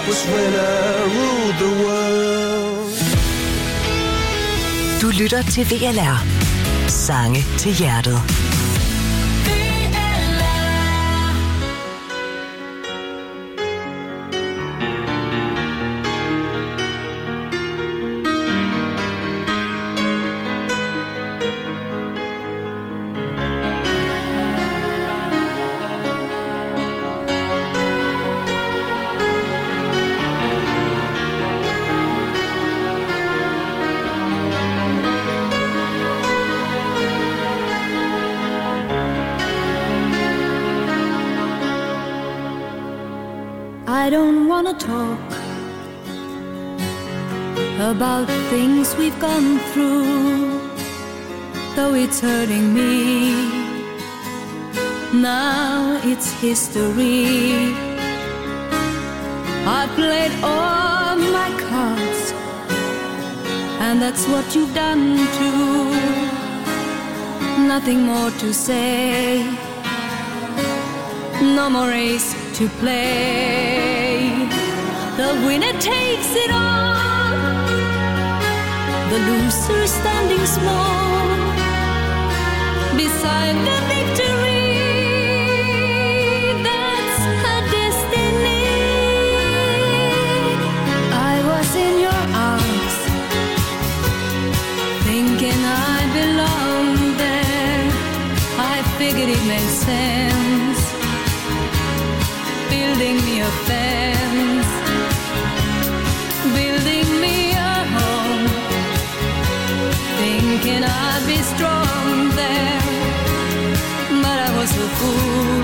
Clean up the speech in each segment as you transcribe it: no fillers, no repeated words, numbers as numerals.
was when I ruled the world. Du lytter til VLR. Sange til hjertet. I don't wanna talk about things we've gone through, though it's hurting me. Now it's history. I played all my cards, and that's what you've done too. Nothing more to say, no more race to play. The winner takes it all, the loser standing small beside the victory. That's her destiny. I was in your arms, thinking I belonged there. I figured it made sense, building me a fence, building me a home, thinking I'd be strong there. But I was a fool,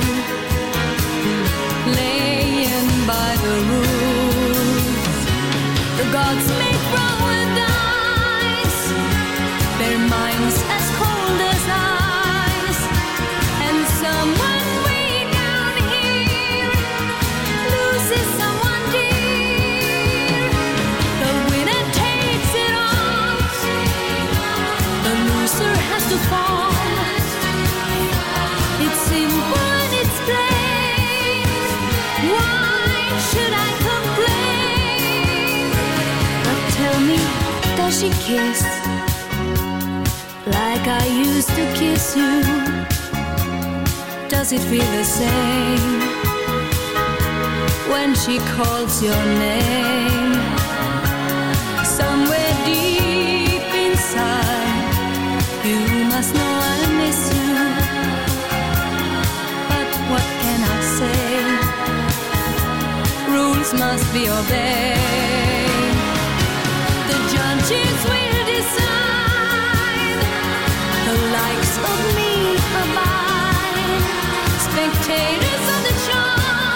laying by the rules. The gods make wrong with dice, their minds as cold as ice, and someone way down here loses someone dear. The winner takes it all, the loser has to fall. It's simple and it's plain. Why should I complain? But tell me, does she kiss like I used to kiss you? Does it feel the same when she calls your name? Somewhere deep inside, you must know I miss you. But what can I say? Rules must be obeyed. The judges will decide, the likes of me abide. Spectators of the show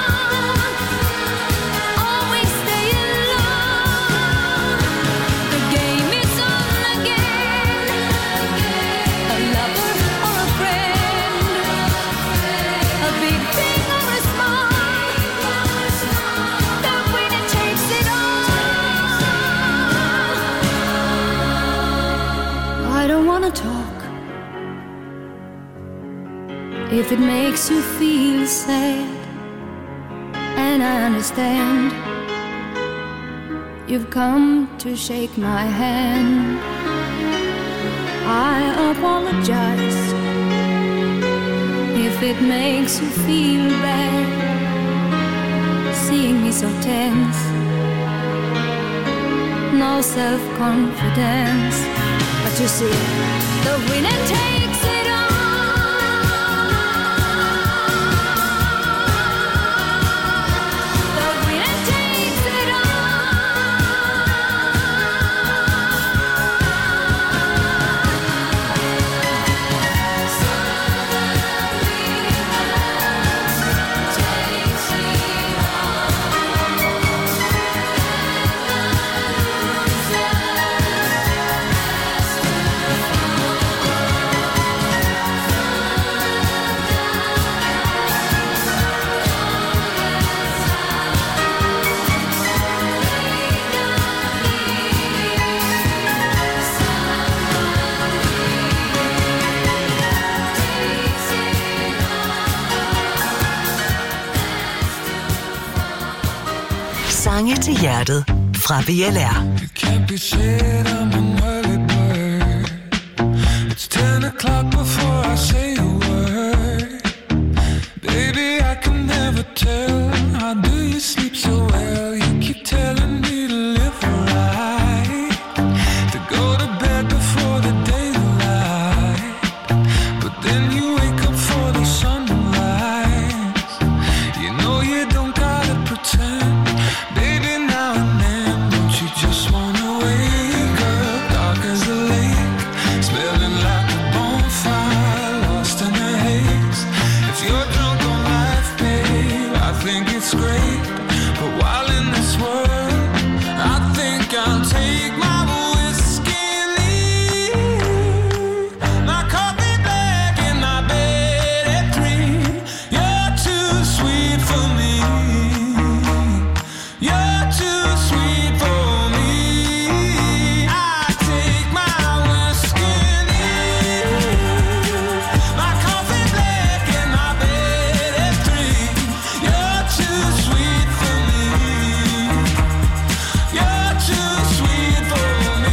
always stay alone. The game is on again, a lover or a friend, a big thing or a small, the winner takes it all. I don't wanna talk if it makes you feel sad, and I understand. You've come to shake my hand. I apologize if it makes you feel bad, seeing me so tense, no self-confidence. But you see, the winner takes it all. The winner takes it Sange til hjertet fra BLR. It can't be said I'm an early bird. It's 10 o'clock before I say a word. Baby, I can never tell. How do you sleep so well? You keep telling me to live right, to go to bed before the daylight, but then you wake up for the sunrise. You know you don't gotta pretend. Baby, now and then, don't you just wanna wake up dark as a lake, smelling like a bonfire, lost in a haze. If you're drunk on life, babe, I think it's great. But while in this world, I think I'll take my whiskey and leave. My coffee black in my bed at 3. You're too sweet for me. You're too sweet for me. I take my whiskey and leave. My coffee black in my bed at 3. You're too sweet for me. You're too sweet for me.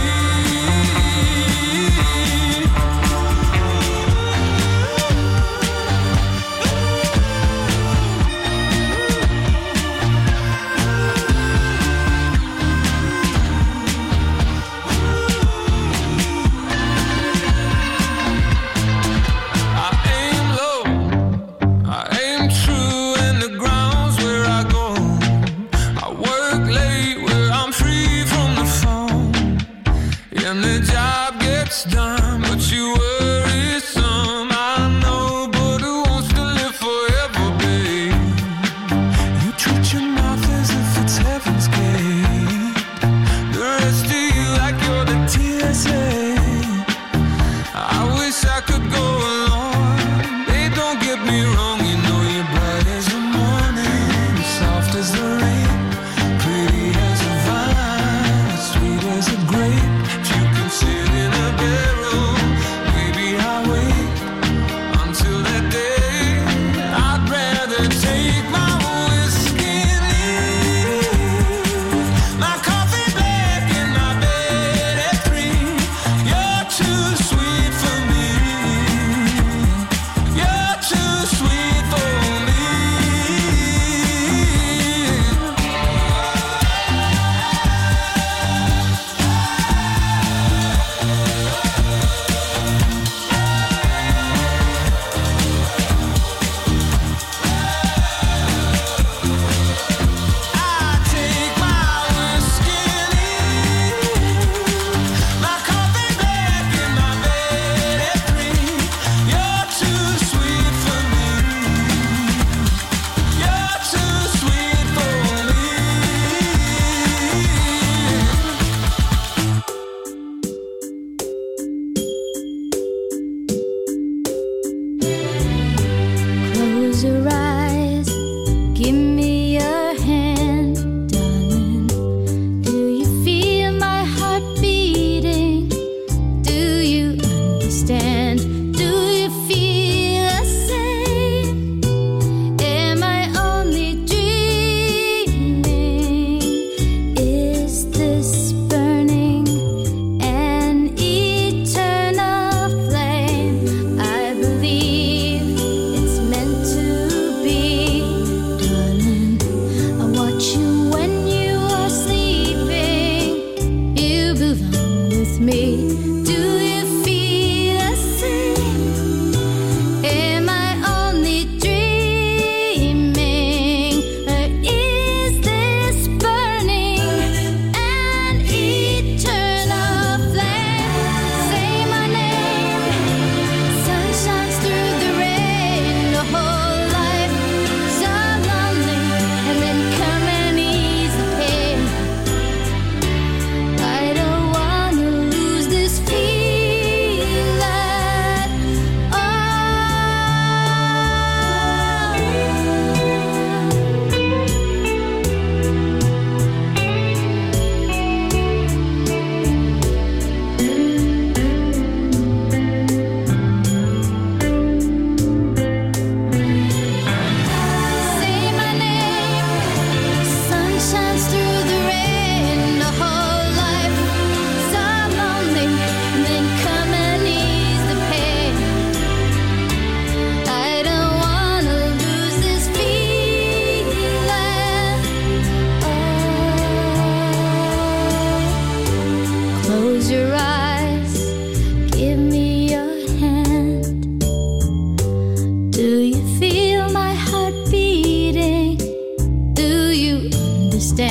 I aim low, I aim true, and the ground's where I go. I work late where I'm free from the phone, and the job gets done, but you worry some. I know, but who wants to live forever, babe? You treat your mouth as if it's heaven's gate. The rest of you like you're the TSA. I wish I could go along. They don't get me wrong, you know you're bright as the morning, soft as the rain, pretty as a vine, sweet as a grape. If you can sit in a barrel, maybe I'll wait.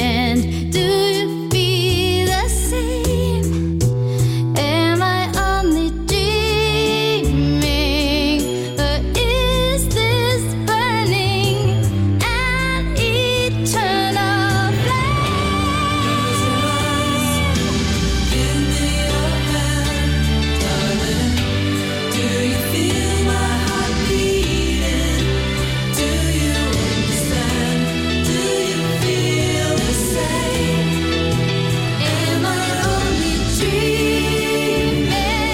hand. Do you feel the same? Am I only dreaming, or is this burning an eternal flame? Give me your hand, darling. Do you feel my heart beating? Do you understand? Do you feel the same? Am I only dreaming?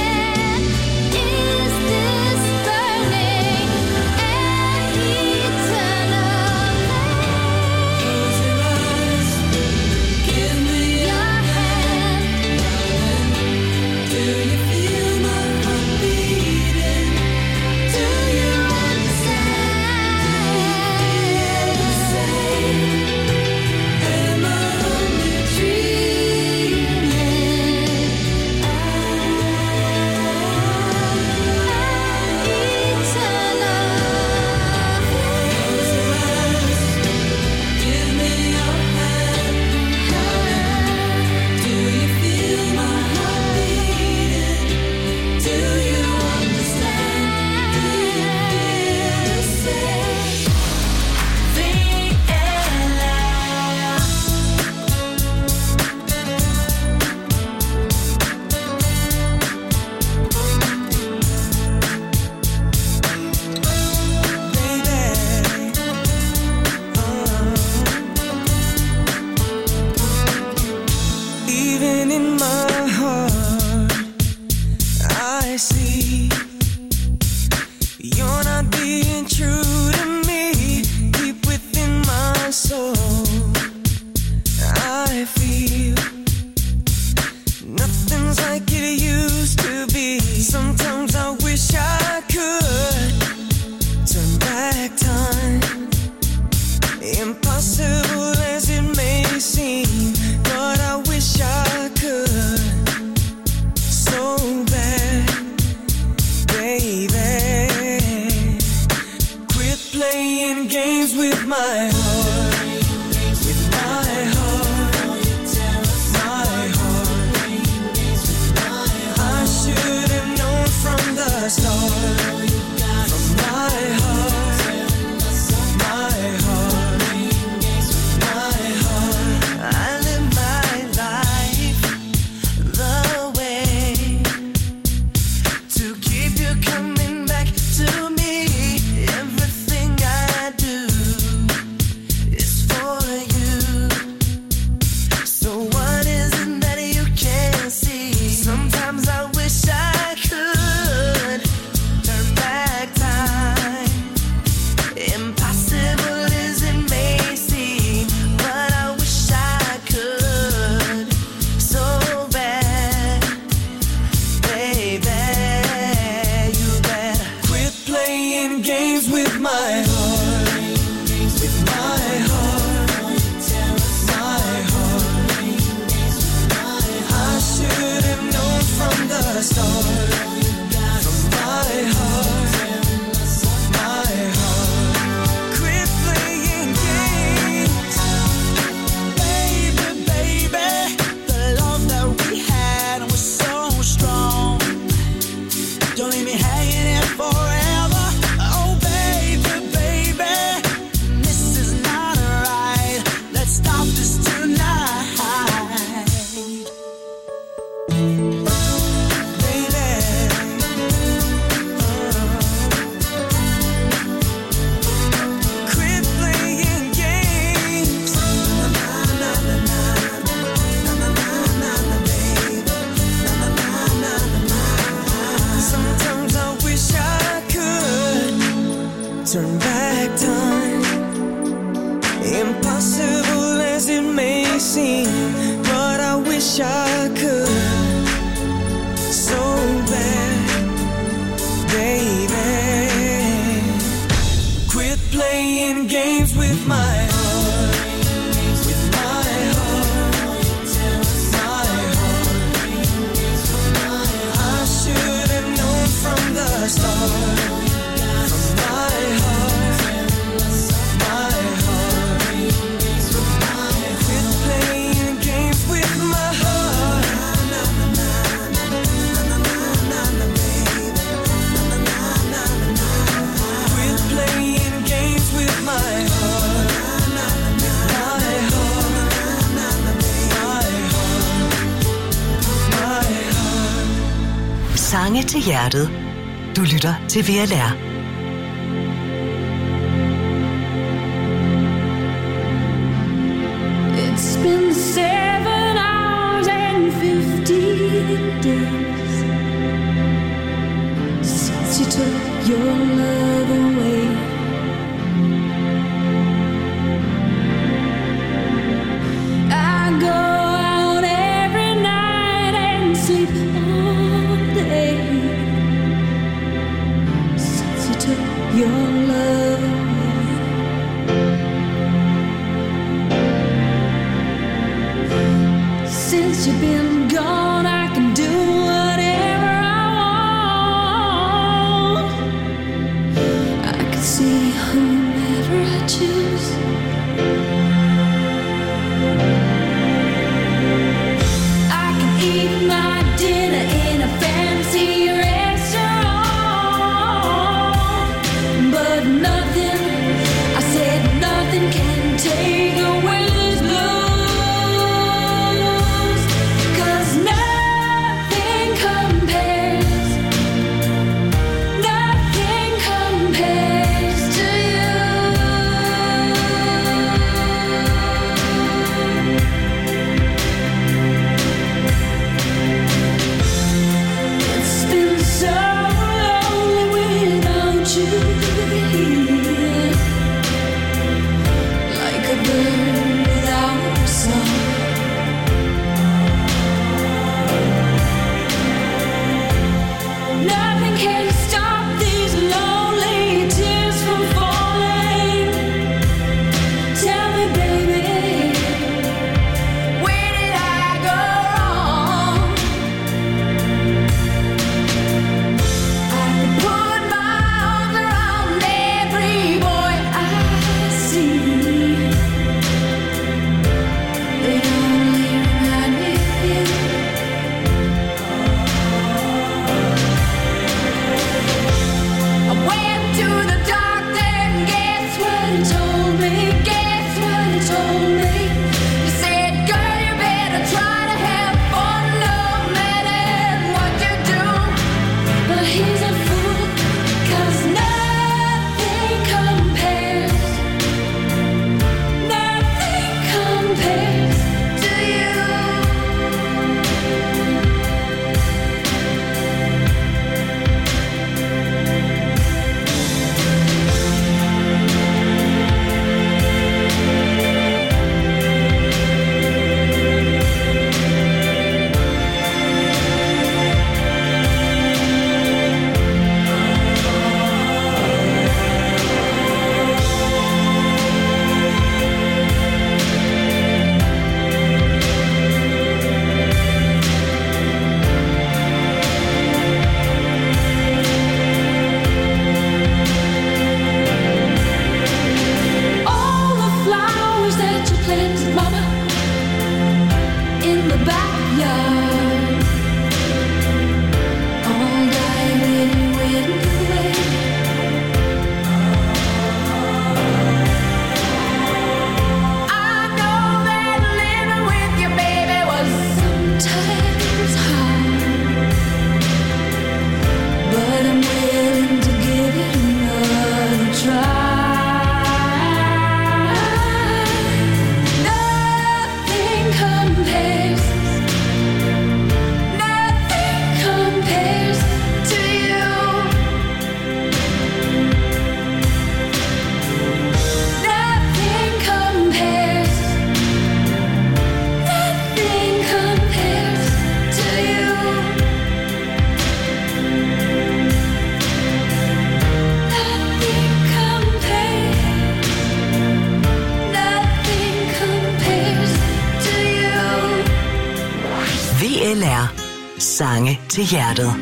Is this burning an eternal flame? Close your eyes, give me your hand, darling. Do you feel my heart beating? Do you understand? The same. Am I only dreaming? Give me your hand, do you feel my heart beating? Do you understand? Do you feel the same? Even in my heart, I see you're not being true to me. Deep within my soul, I feel nothing's like it used to be. Sometimes I wish I could turn back time. Impossible as it may seem, but I wish I could so bad, baby. Quit playing games with my heart, with my heart, my heart. I should have known from the start, from my heart, my heart, my heart. I live my life the way to keep you coming back to me. Everything I do is for you. So what is it that you can't see? Sometimes I wish I could turn back time. Impossible as it may seem, but I wish I could so bad, baby. You better quit playing games with my heart, with my heart, my heart. I should have known from the start, from my heart, my heart. Quit playing games, baby, baby. The love that we had was so strong. Don't leave me hanging here forever. Oh, baby, baby, this is not right. Let's stop this tonight, baby. Quit playing games. Na na na na na na na na na, baby. Na na na na na na. Sometimes I wish I could turn back time. Impossible as it may seem, but I wish I could so bad, baby. Quit playing games with my heart, with my heart, my heart. I should have known from the start, from my heart, my heart. Quit Sange til hjertet. Du lytter til VLR. It's been 7 hours and 50 days since you took your love away. I go out every night and sleep all day since you took your love away. Since you've been gone, I can do whatever I want. I can see whomever I choose. I can eat my dinner in a fancy restaurant, but nothing, I said nothing can take away this blues. VLR. Sange til hjertet.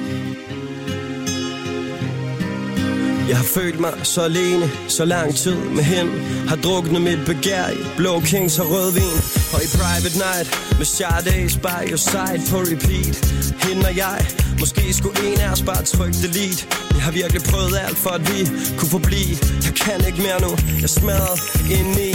Jeg har følt mig så alene, så lang tid med hende. Har druknet mit begær i blå kings og rødvin. Og i private night med Sade's by your side på repeat. Hende og jeg, måske skulle en af os bare trykke delete. Jeg har virkelig prøvet alt for at vi kunne forblive. Jeg kan ikke mere nu, jeg smadret indeni.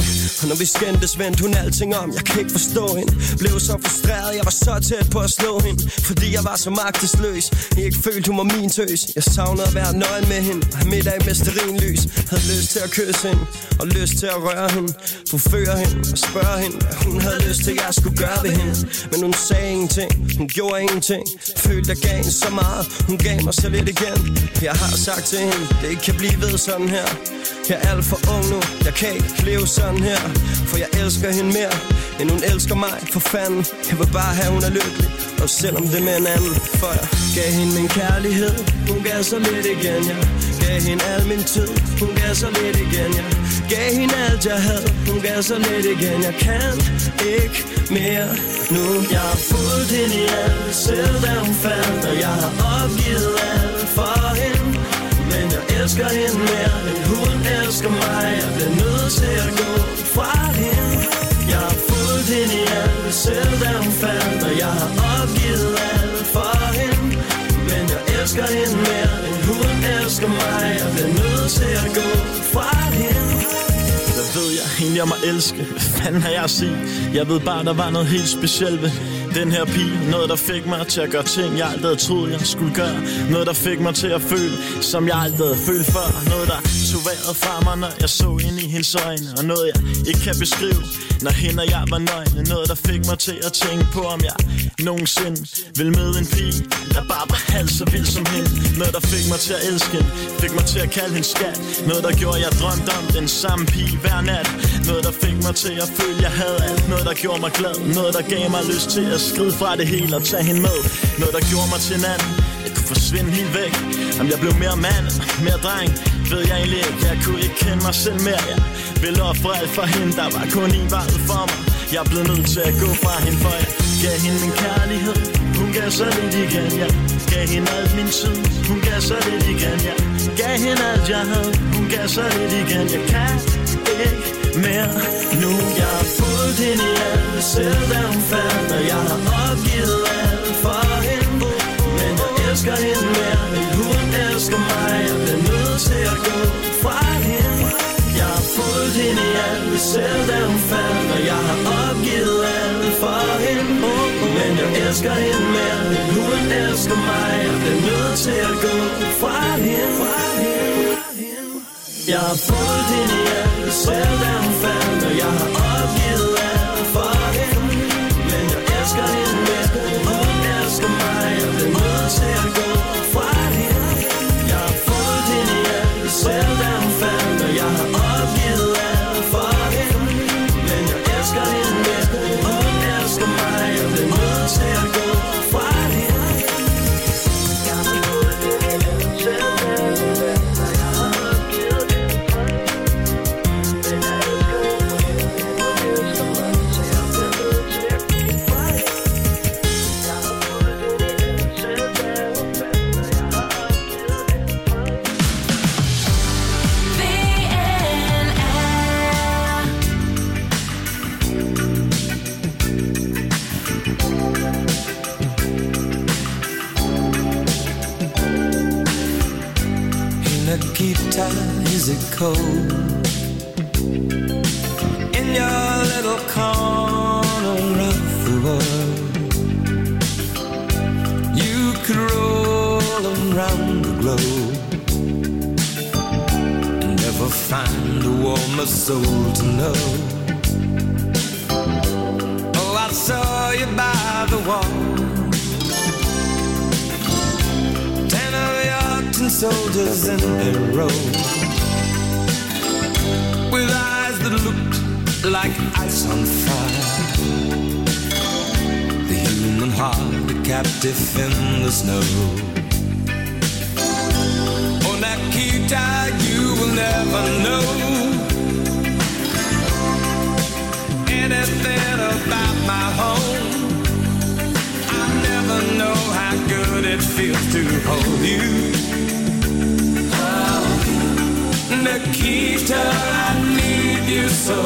Og når vi skændtes, vendte hun alting om. Jeg kan ikke forstå hende. Blev så frustreret, jeg var så tæt på at slå hende. Fordi jeg var så magtesløs. Jeg ikke følte, hun var min tøs. Jeg savnede at være nøgen med hende. Have middag med stearinlys. Havde lyst til at kysse hende. Og lyst til at røre hende. Forføre hende og spørge hende, hvad hun havde lyst til, jeg skulle gøre ved hende. Men hun sagde ingenting. Hun gjorde ingenting. Følte, jeg gav hende så meget. Hun gav mig så lidt igen. Jeg har sagt til hende, det ikke kan blive ved sådan her. Jeg er alt for ung nu, jeg kan ikke leve sådan her. For jeg elsker hende mere, end hun elsker mig. For fanden, jeg vil bare have, hun er lykkelig. Og selvom det med en anden. For jeg gav hende min kærlighed. Hun gav så lidt igen, jeg gav hende al min tid. Hun gav så lidt igen, jeg gav hende alt jeg havde. Hun gav så lidt igen, jeg kan ikke mere nu. Jeg har fulgt hende i alt, selv da hun faldt. Og jeg har opgivet alt for hende. Men jeg elsker hende mere, end hun elsker mig. Jeg bliver nødt til at gå fra hende. Jeg har fulgt hende i alt, selv da hun faldt. Og jeg har opgivet alt for hende. Men jeg elsker hende mere, end hun elsker mig. Jeg bliver nødt til at gå fra hende. Hvad ved jeg egentlig om at elske? Hvad fanden har jeg at sige? Jeg ved bare, der var noget helt specielt ved den her pige. Noget, der fik mig til at gøre ting, jeg aldrig havde troet, jeg skulle gøre. Noget, der fik mig til at føle, som jeg aldrig havde følt før. Noget, der tog vejret fra mig, når jeg så ind i hendes øjne. Og noget, jeg ikke kan beskrive, når hende og jeg var nøgne. Noget, der fik mig til at tænke på, om jeg nogensinde vil møde en pige, der bare var halvt så vild som hende. Noget, der fik mig til at elske hende, fik mig til at kalde hende skat. Noget, der gjorde, jeg drømte om den samme pige hver nat. Noget, der fik mig til at føle, jeg havde alt. Noget, der gjorde mig glad. Noget, der gav mig lyst til at skride fra det hele og tage hende med. Noget, der gjorde mig til en anden. Jeg kunne forsvinde helt væk. Om jeg blev mere mand, mere dreng, ved jeg egentlig ikke. Jeg kunne ikke kende mig selv mere. Jeg ville ofre alt for hende. Der var kun en vej for mig. Jeg blev nødt til at gå fra hende, for jeg gav hende min kærlighed. Hun gav så lidt igen, jeg gav hende alt min tid. Hun gav så lidt igen, jeg gav hende alt jeg havde. Hun gav så lidt igen, jeg kan ikke mere nu. Jeg har fulgt hende i alt, selv da hun faldt. Og jeg har opgivet alt for hende. Men jeg elsker hende mere, end hun elsker mig. Jeg bliver nødt til at gå fra hende. Jeg har fulgt hende i alt, selv da hun faldt. Og jeg har opgivet alt for hende. Men jeg elsker hende mere, end hun elsker mig. Jeg bliver nødt til at gå fra hende. Jeg har fulgt hende i alt, selv da hun faldt. Og jeg har opgivet alt for hende. Men jeg elsker hende mere, end hun elsker mig. Jeg bliver nødt til at gå fra hende. Jeg har fulgt hende i alt, selv da hun faldt. Og jeg har opgivet alt for hende. Men jeg elsker hende mere, end hun elsker mig. Jeg bliver nødt til at gå fra hende. Jeg har fulgt hende i alt, selv da hun faldt. Og jeg har opgivet alt for hende. Men jeg elsker hende mere, end hun elsker mig. Så jeg bliver nødt til at gå fra hende. Jeg har fulgt hende i alt, selv da hun faldt. Og jeg har opgivet alt for hende. Nikita, is it cold in your little corner of the world? You could roll around the globe and never find a warmer soul to know. Oh, I saw you by the wall, 10 of your soldiers in a row, with eyes that looked like ice on fire. The human heart, a captive in the snow. Oh, Nikita, you will never know anything about my home. I never know how good it feels to hold you. Nikita, I need you so.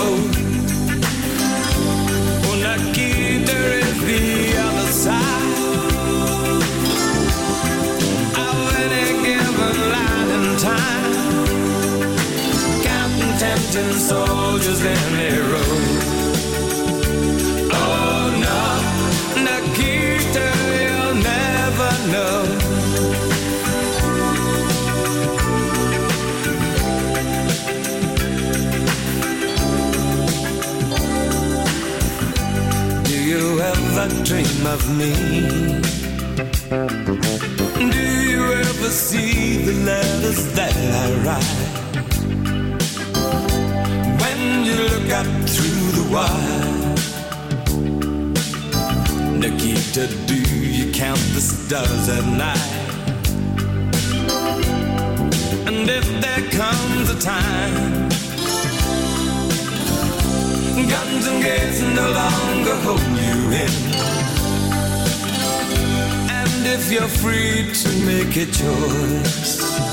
Oh, Nikita is the other side of any given line in time, counting tempting soldiers in a row. ever dream of me? Do you ever see the letters that I write? When you look up through the wire, Nikita, do you count the stars at night? And if there comes a time guns and gates no longer hold you in, and if you're free to make a choice,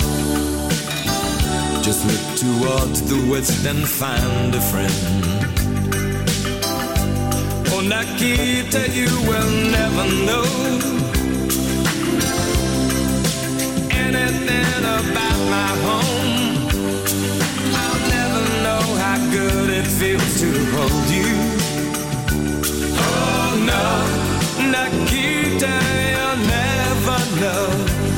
just look towards the west and find a friend. Oh, Nikita, you will never know anything about my home. I'll never know how good it feels to hold you. Oh no, Nikita, you'll never know.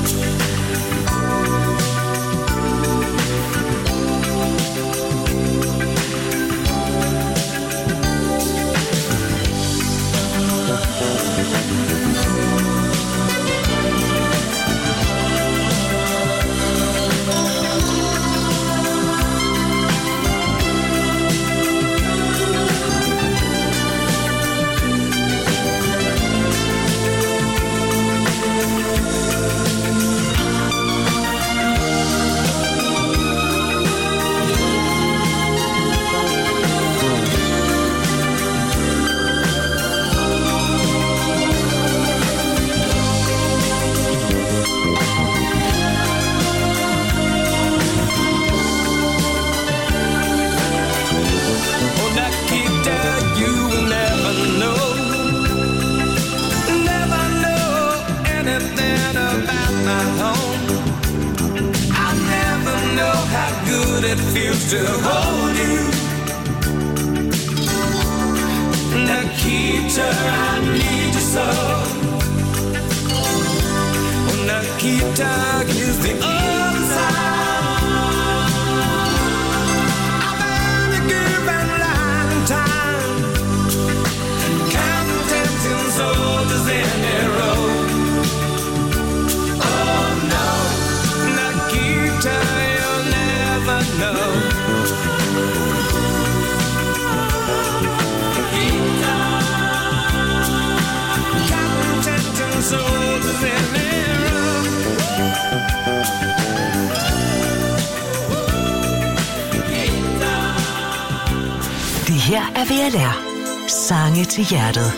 It feels to hold you. Nikita, I need you so. Oh, Nikita, here's the other side. I've been a given lifetime, counting tempting soldiers in a row. Oh no, Nikita, no. Det her er VLR. Sange til hjertet.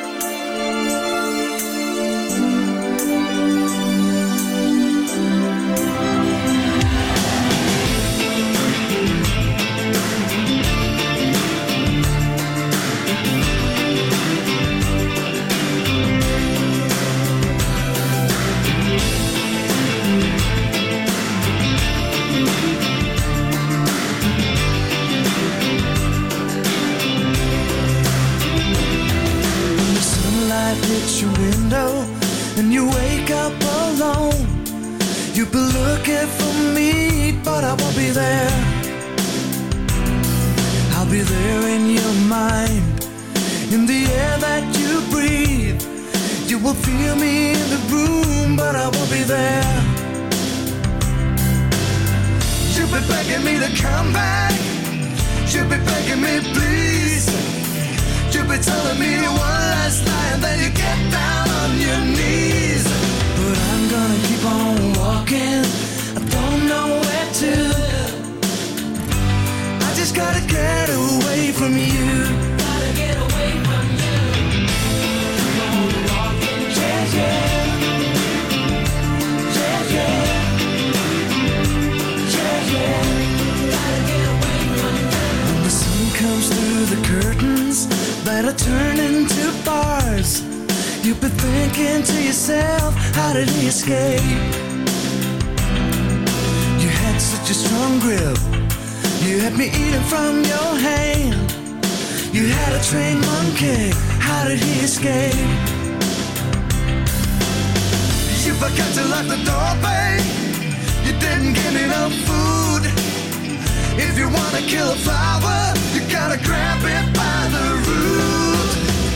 If you wanna kill a flower, you gotta grab it by the root. I'm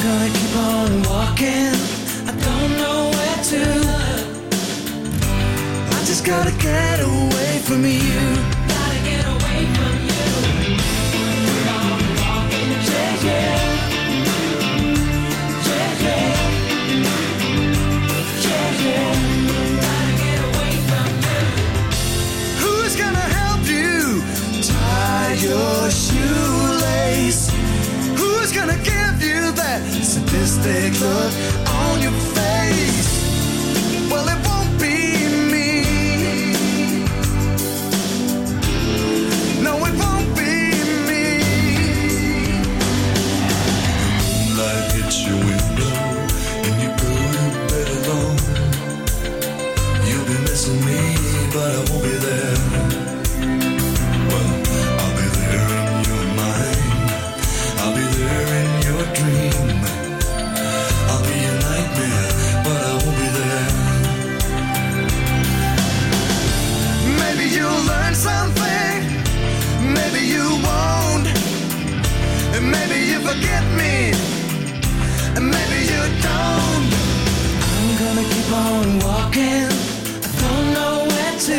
gonna keep on walking. I don't know where to. I just gotta get away from you. Gotta get away from you. Keep on walking, yeah, yeah. Yeah, yeah. Yeah, yeah. Gotta get away from you. Who's gonna help you tie your shoelace? Who's gonna give you that sadistic look on your face? Well, it won't be me. No, it won't be me. Moonlight hits your window and you go to bed alone. You'll be missing me, but I won't be there. Well, I'll be there in your mind. I'll be there in your dream. I'll be a nightmare, but I won't be there. Maybe you'll learn something. Maybe you won't. And maybe you forget me. And maybe you don't. I'm gonna keep on walking. I don't know where to.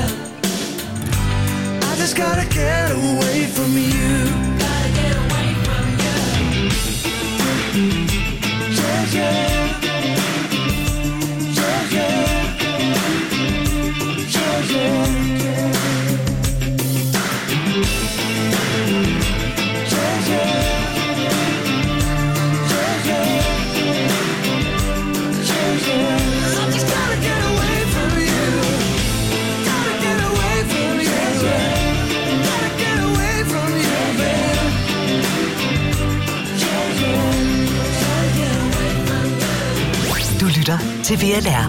I just gotta get away from you. Gotta get away from you. Yeah, yeah. Yeah, yeah. Yeah, yeah. Yeah, yeah. Yeah, yeah. I just gotta get away from you. Gotta get away from you. Gotta get away from you, babe. Yeah, yeah. Gotta get away from you. Du lytter til VLR.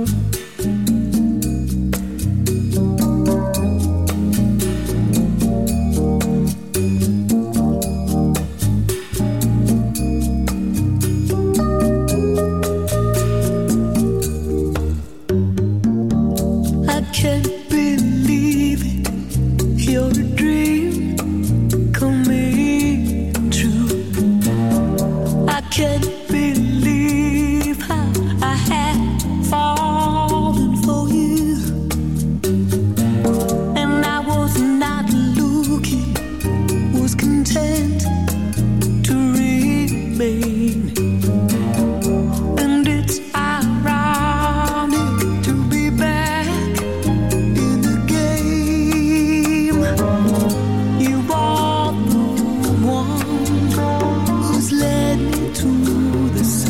I can't believe it. You're a dream coming true. I can't believe how I had fallen for you. And I was not looking, was content to remain. And it's ironic to be back in the game. You are the one who's led me to the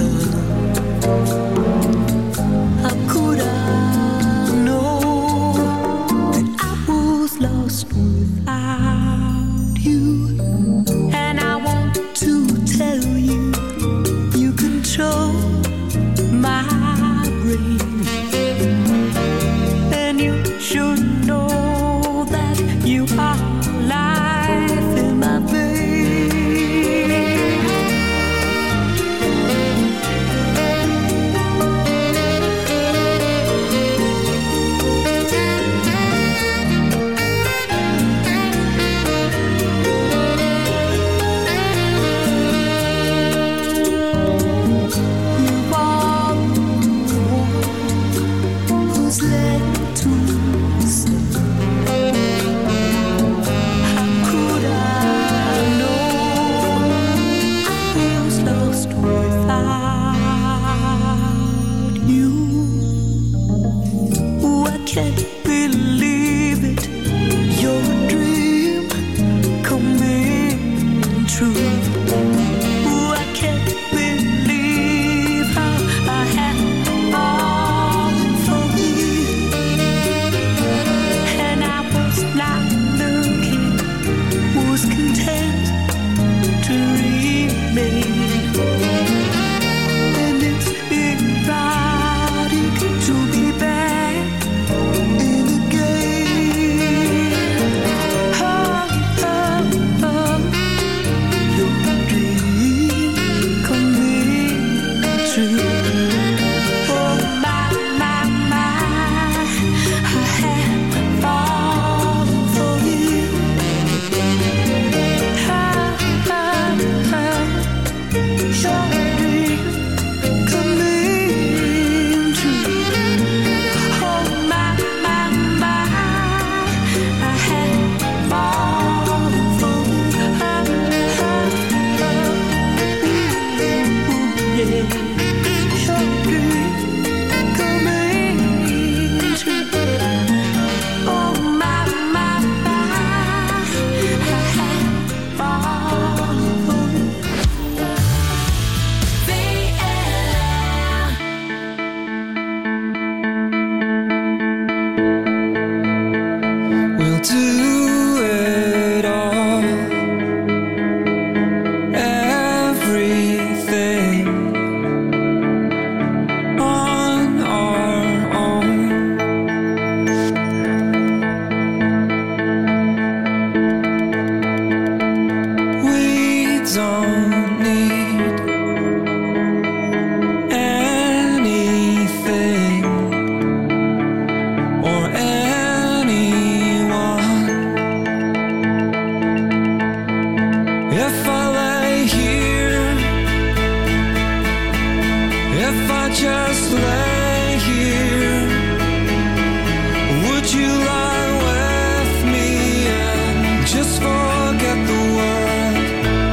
just lay here, would you lie with me and just forget the world?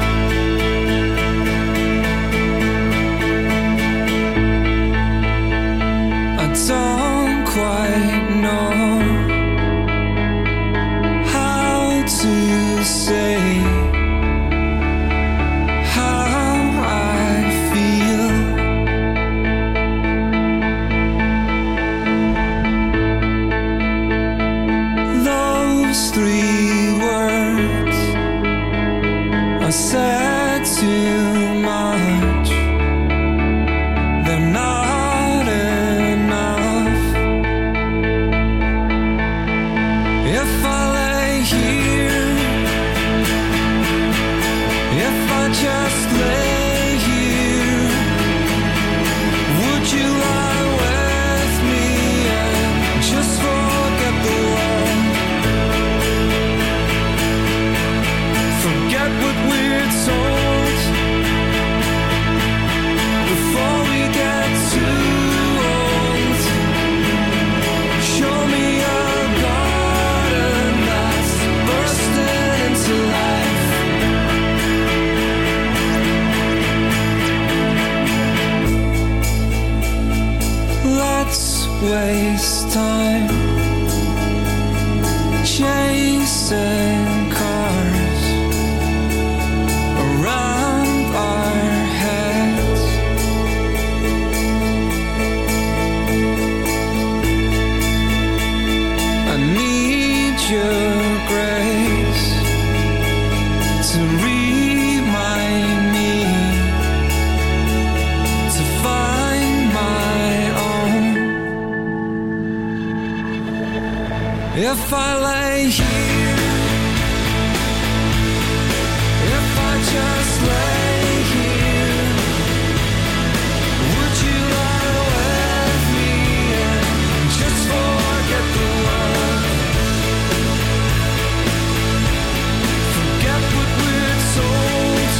I don't quite know how to say I said too much, they're not enough. If I lay here, if I just lay here, would you lie with me and just forget the world? Forget what we're told before we get too old. Show me a garden that's bursting into life. Let's waste time chasing cars around our heads. I need your grace to remind me to find my own. If I lay here, if I just lay here, would you lie with me and just forget the world? Forget what we're told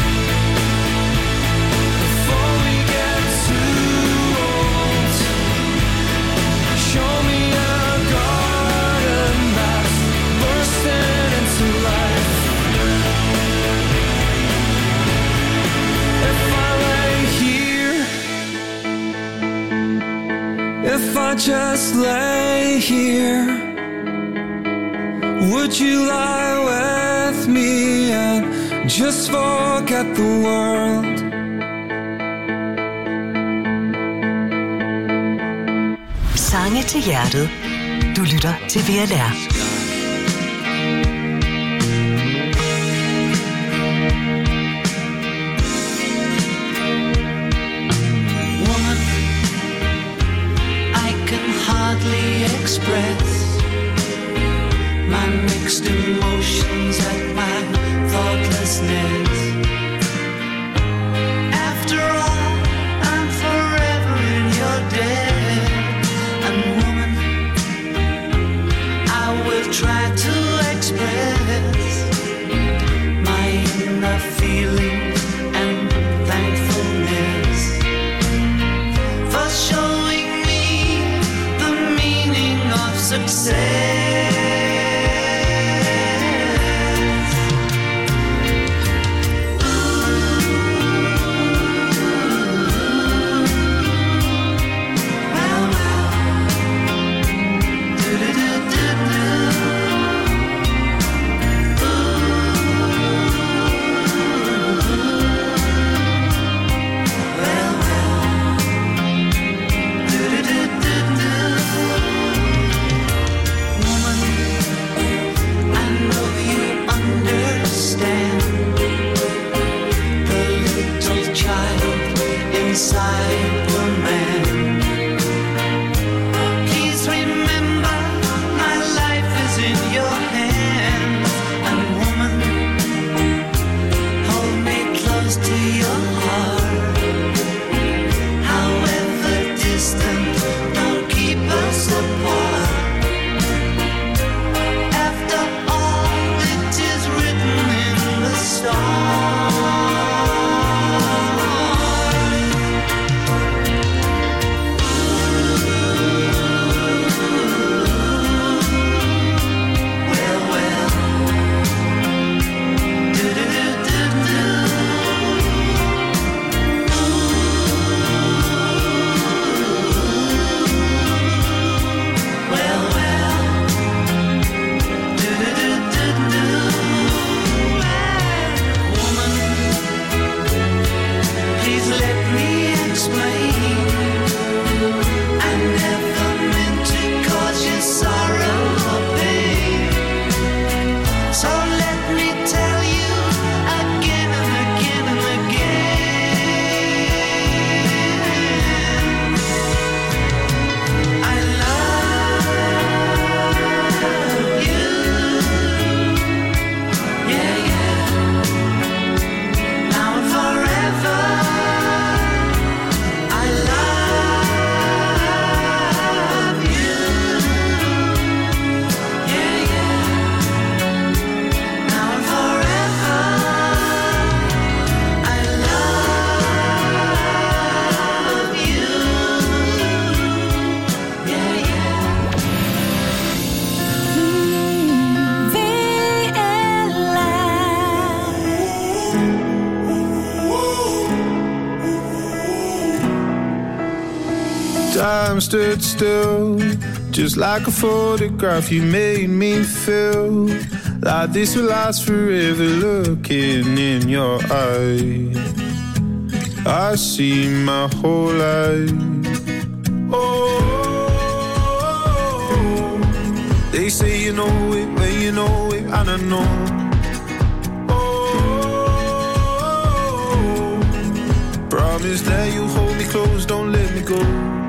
before we get too old. Show me a garden that's bursting into life. If I lay here, if I just lay here, would you lie with me and just forget the world? Sange til hjertet. Du lytter til VLR. Woman, I can hardly express my mixed emotions at my thoughtlessness. After all, I'm forever in your debt. And woman, I will try to express my inner feelings and thankfulness for showing me the meaning of success. Inside the man, please remember my life is in your hands. And woman, hold me close to your heart. However distant, don't keep us apart. After all, it is written in the stars. Time stood still, just like a photograph. You made me feel like this will last forever. Looking in your eyes, I see my whole life. Oh, they say you know it when you know it, and I know. Oh, promise that you hold me close, don't let me go.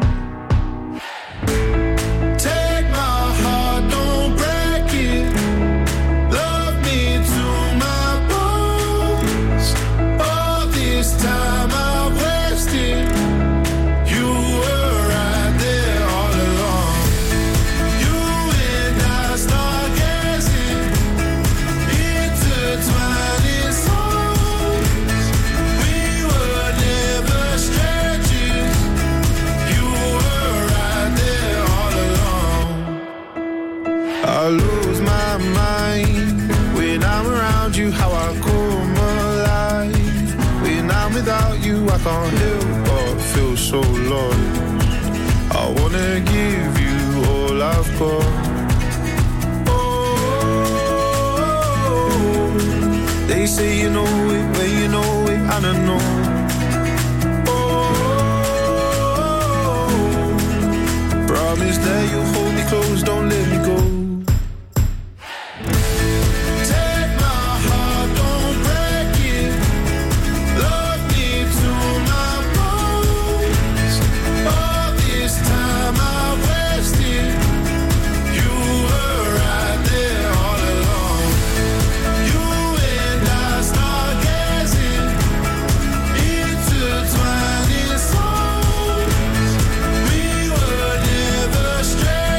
I lose my mind when I'm around you, how I come alive. When I'm without you, I can't help but feel so lost. I wanna give you all I've got. Oh, they say you know it when you know it, and I know. Oh, promise that you'll hold me close, don't let me go. Straight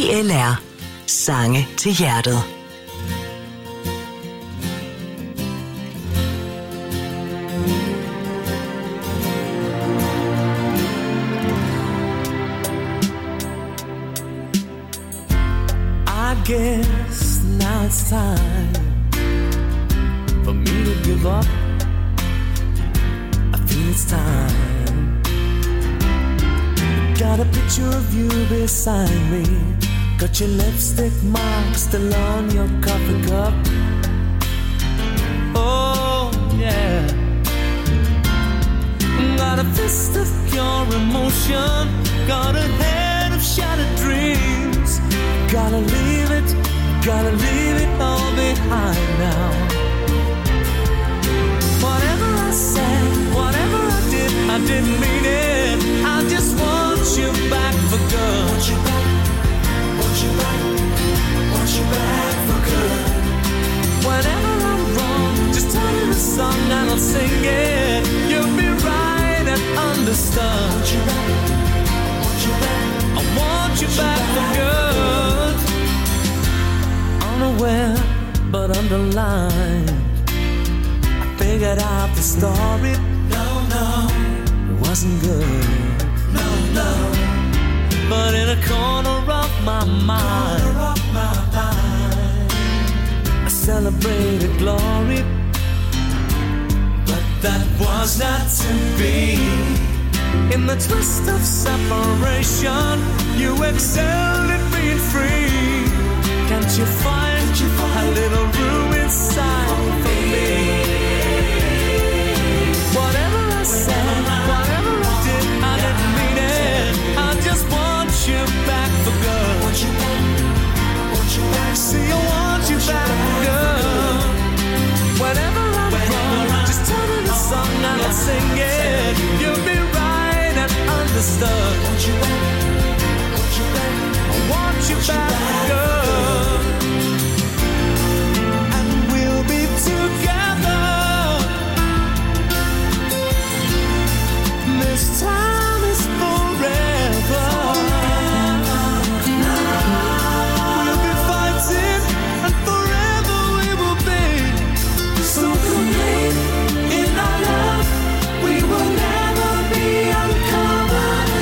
VLR. Sange til hjertet. I guess now it's time for me to give up. I feel it's time. Got a picture of you beside me. Got your lipstick mark still on your coffee cup. Oh yeah. Got a fist of pure emotion. Got a head of shattered dreams. Gotta leave it all behind now. Whatever I said, whatever I didn't mean it. I just want you back for good. Want you back, want you back, want you back for good. Whenever I'm wrong, just tell me the song and I'll sing it. You'll be right and understood. Want you back, want you back, I want you back for good. Unaware but underlined, I figured out the story. No, it wasn't good. No, but in a corner of my mind, I celebrated glory. But that was not to be. In the twist of separation, you excelled at being free. Can't you find a little room inside for me? Whatever I said, whatever I didn't mean it. I just want you back for good. Want you back, want you back. See, I want you back for good. Whenever I'm wrong, just tell me the song and I'll sing it. You'll be right and understood. Want you back, want you back. I want you back for good. And we'll be together. This time is forever. We'll be fighting and forever we will be. So complete in our love, we will never be uncovered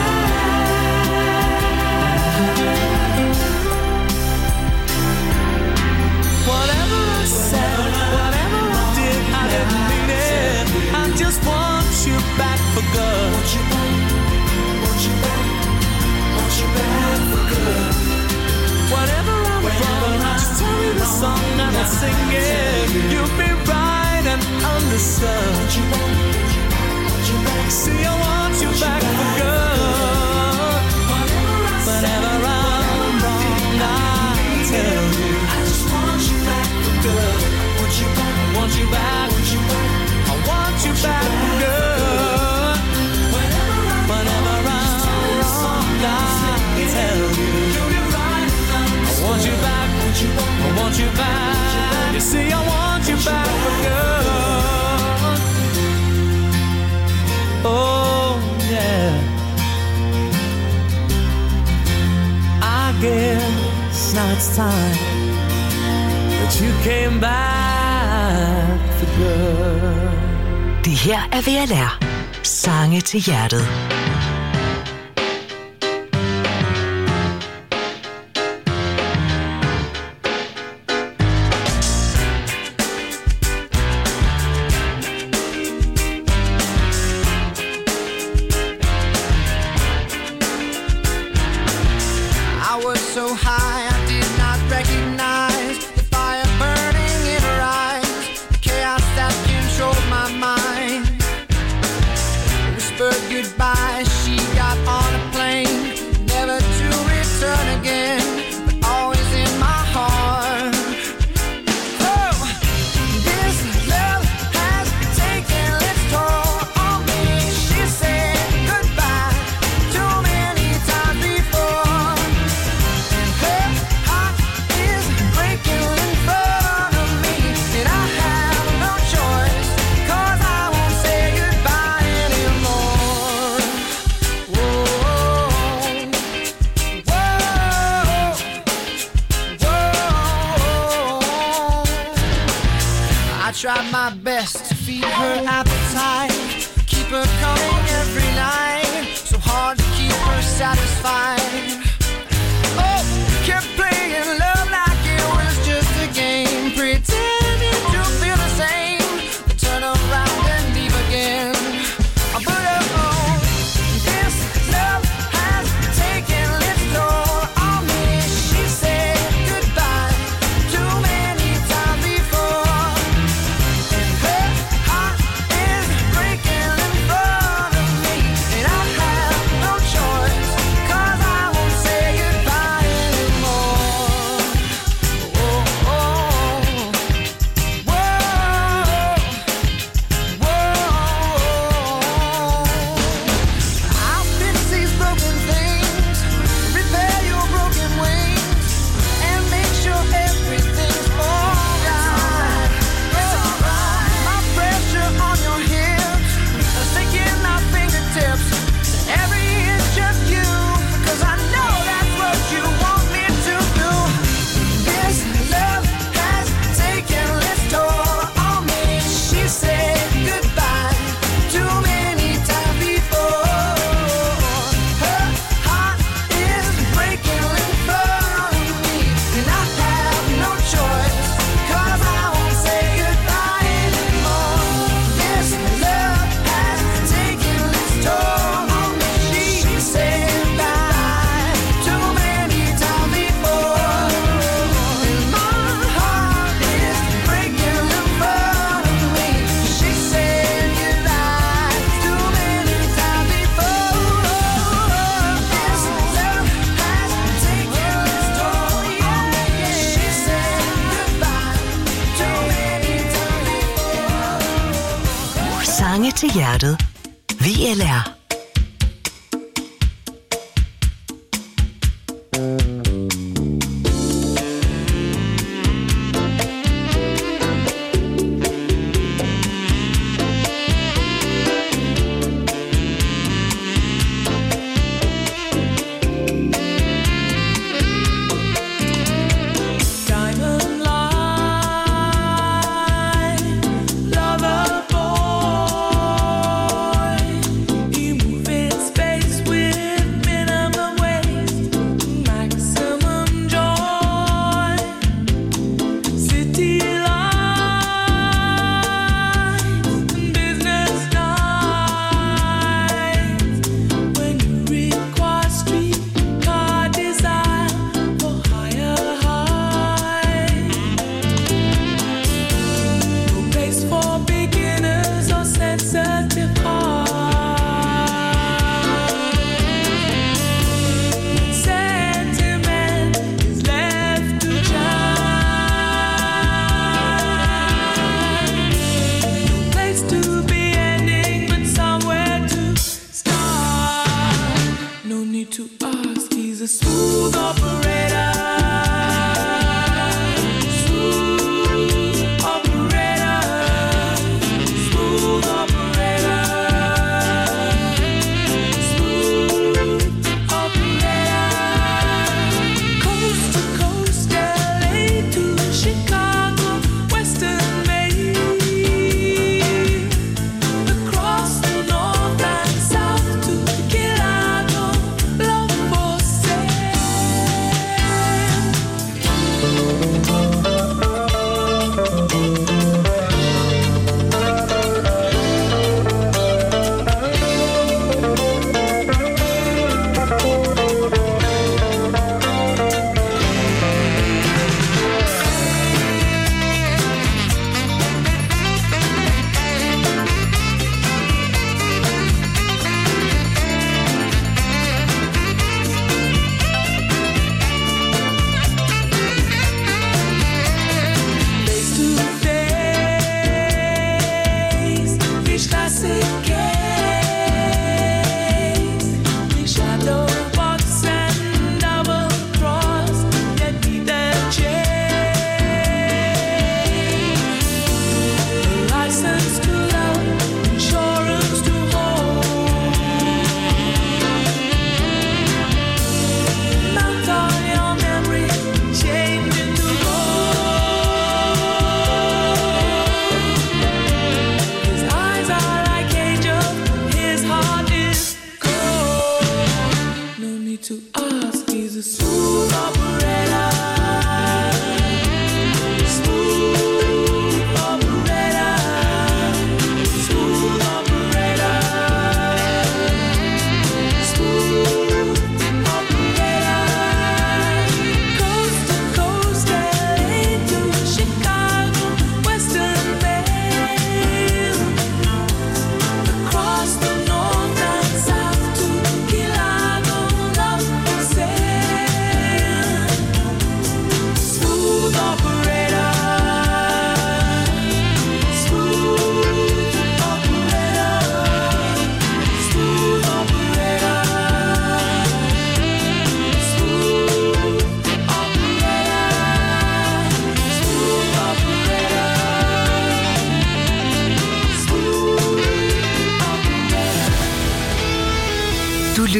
again. Whatever I said, whatever I didn't mean it. I just want you back for good. Want you back, want you back, want you back for good. Whatever I'm wrong, just tell me the song and I'll sing it. You'll be right and understood. Want you back, want you back. See, I want you back for good. Whatever I'm wrong, I'll tell you. I just want you back for good. Want you back, want you back, want you back. I want you back for good. Whenever I'm wrong, I'll tell you. I want you back, I want you back. You see, I want you back for good. Oh, yeah. I guess now it's time that you came back for good. Det her er VLR. Sange til hjertet. I was so high I did not recognize the fire burning in her eyes, the chaos that controlled my mind. Whispered goodbye tried my best to feed her appetite, keep her coming every night, so hard to keep her satisfied. Oh, kept playing love like it was just a game, pretending to feel the same, but turn around and leave again. But oh, this love has taken its toll on me. She said goodbye too many times before, and her heart is breaking in front of me, and I have no choice, 'cause I won't say goodbye anymore. Oh, oh, whoa, whoa. I'll fix these broken things, repair your broken wings, and make sure everything's alright. It's alright. My pressure on your hips, sinking my fingertips, every inch of you, 'cause I know that's what you want me to do. This love has taken its toll on me. She said goodbye too many times before. Her heart is breaking in front of me, and I have no choice, 'cause I won't say goodbye anymore. This love has taken its toll on me. She said goodbye too many times before, and my heart is breaking in front of me. She said goodbye too many times before. This love has taken its toll, yeah, yeah. She said goodbye too many times before. Sange til hjertet. VLR. Diamond line, lover boy. You move in space with minimum waste, maximum joy. City lights, business nights. When you require streetcar desire for higher heights. No place for beginners or sensitive hearts. Sentiment is left to child. No place to be ending, but somewhere to start. No need to ask, he's a smooth operator. Smooth operator. Smooth operator. Smooth operator. Coast to coast, LA to Chicago, Western Maine. Across the north and south to Chicago, love for sale.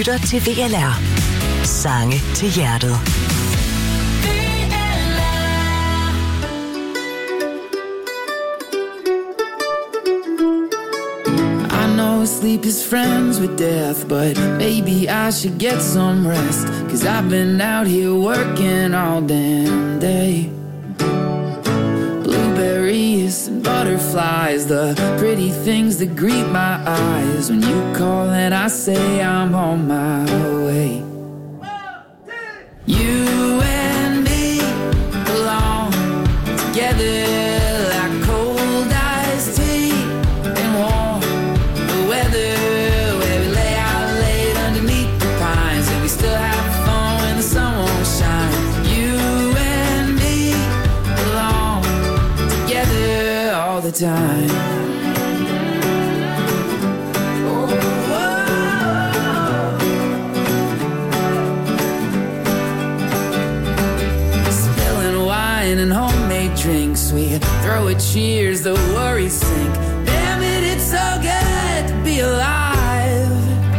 lytter til VLR. Sange til hjertet. Sleep is friends with death, but maybe I should get some rest, 'cause I've been out here working all damn day. Blueberries and butterflies, the pretty things that greet my eyes when you call and I say I'm on my way. You and me belong together like cold iced tea and warm weather, where we lay out late underneath the pines and we still have fun when the sun won't shine. You and me belong together all the time. Spilling wine and homemade drinks, we throw a cheers, the worries sink. Damn it, it's so good to be alive.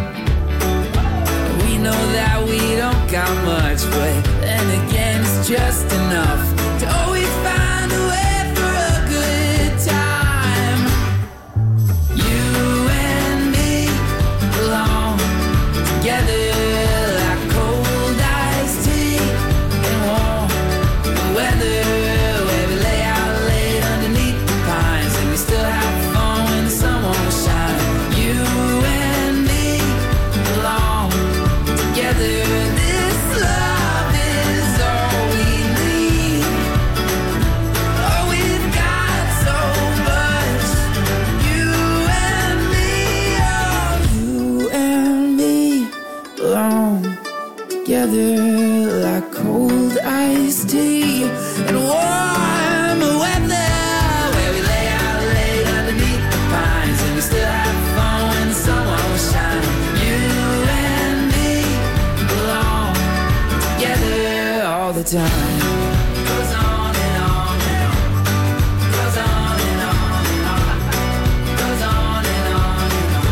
We know that we don't got much, but then again it's just enough to always find a way for a good time. You and me belong together like cold iced tea and warm weather, where we lay out late underneath the pines and we still have fun when the sun won't shine. You and me belong together. This love is all we need. Oh, we've got so much. You and me, oh, you and me belong together like cold iced tea and warm weather, where we lay out late underneath the pines and we still have fun when the sun won't shine. You and me belong together all the time. Goes on and on and on. Goes on and on and on. Goes on and on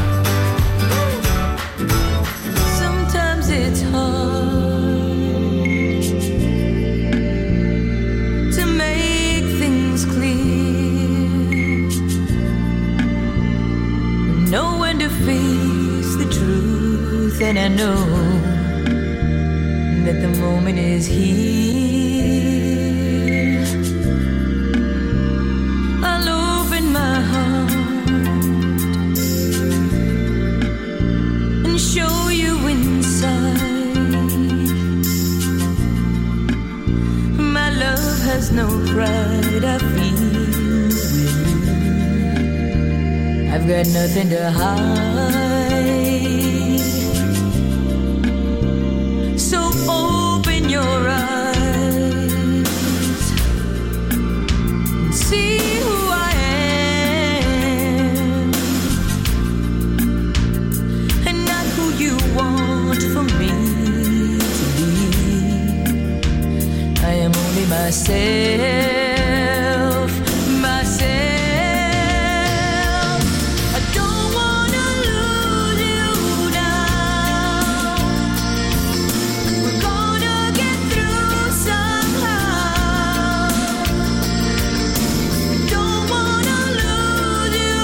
and on. Sometimes it's hard to make things clear, know when to face the truth, and I know that the moment is here. I'll open my heart and show you inside. My love has no pride, I feel with you. I've got nothing to hide. So open your eyes and see who I am, and not who you want for me to be. I am only myself, myself. I don't wanna lose you now. We're gonna get through somehow. I don't wanna lose you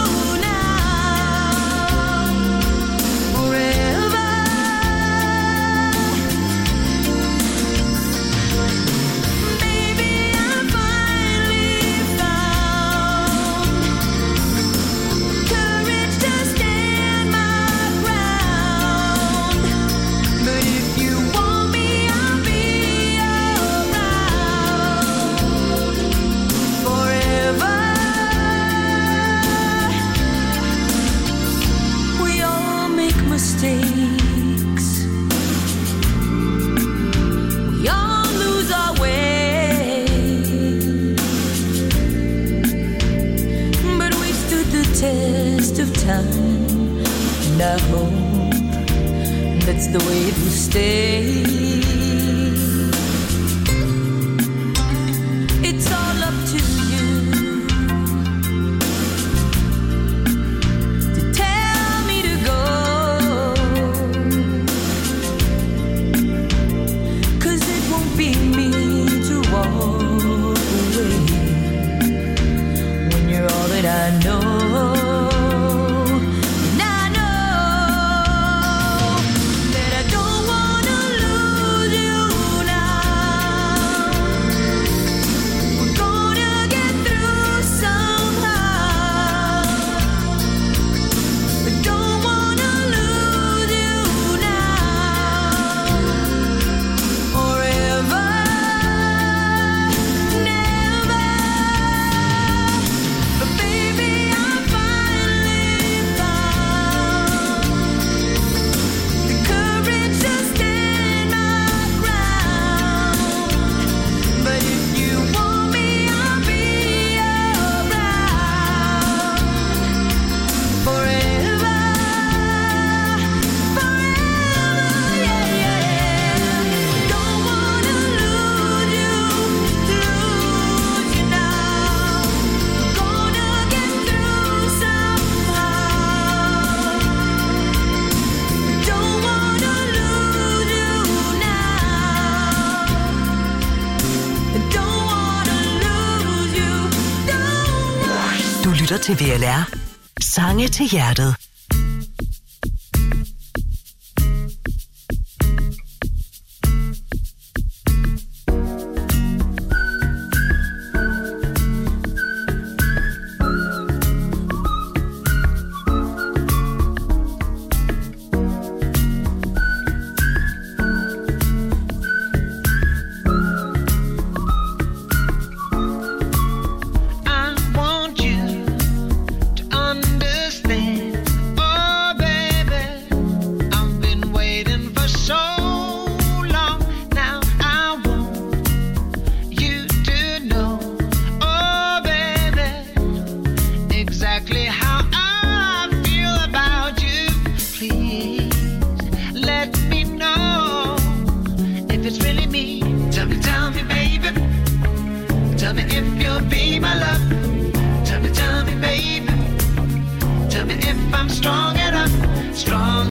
now. Forever. Maybe I finally found courage to stand my ground. But if you want me, I'll be around forever. We all make mistakes. We all lose our way. But we stood the test of time, and I hope that's the way it will stay. It's all up to you to tell me to go. lytter til VLR. Sange til hjertet.